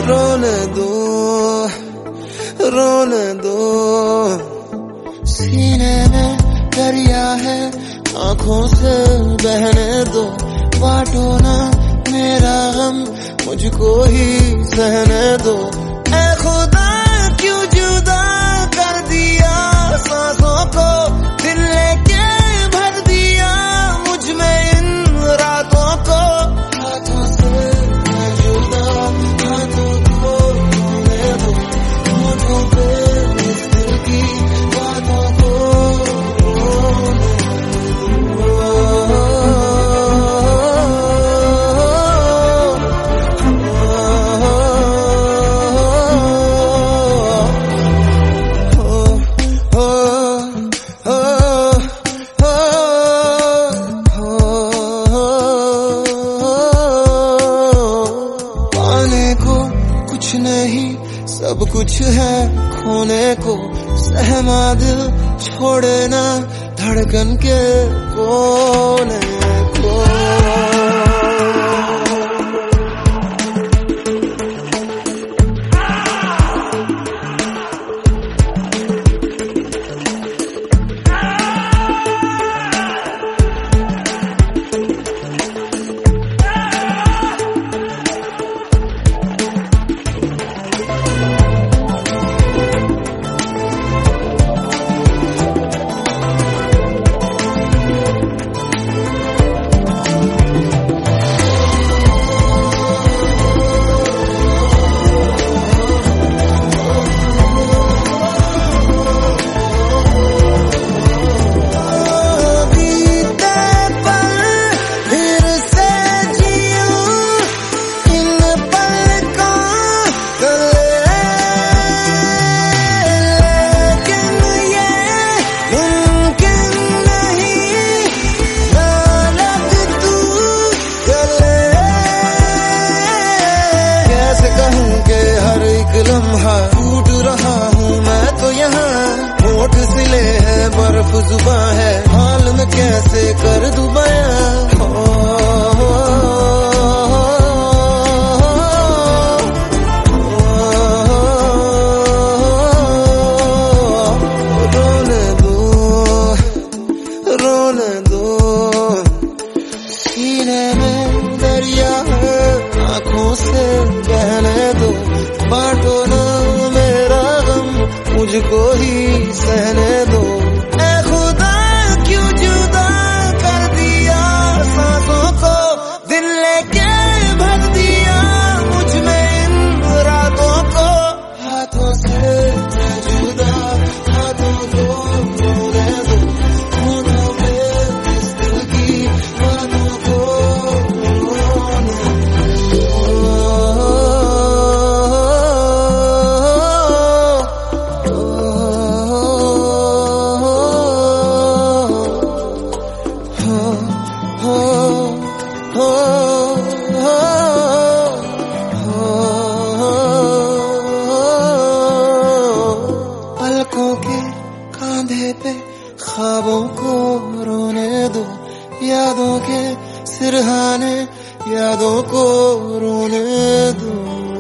रोने दो, रोने दो। सीने में दरिया है, आंखों से बहने दो। बांटो ना मेरा गम, मुझको ही सहने दो। ऐ खुदा क्यों जुदा कर दिया सांसों को, दिल लेके भर दिया मुझ में इन रातों को। हाथों से मैं जुदा, हाथों को रोने दो। होठों पे इस दिल की बातों को रोने कुछ नहीं, सब कुछ है खोने को। सहमा दिल छोड़े ना धड़कन के कोने को। लम्हा टूट रहा हूँ मैं तो यहाँ, होठ सिले हैं बर्फ जुबां है, हाल में कैसे कर दूं बयां। रोने दो, रोने दो। सीने में दरिया है, आंखों से बहने दो। बांटो ना मेरा गम, मुझको ही सहने दो। ऐ खुदा क्यों जुदा कर दिया सांसों को, दिल लेके भर दिया मुझ में इन रातों को। हाथों से मैं जुदा, हाथों को रोने दो। होठों पे इस दिल की बातों को रोने दो। पलकों के कांधे पे ख्वाबों को रोने दो। यादों के सिरहाने यादों को रोने दो।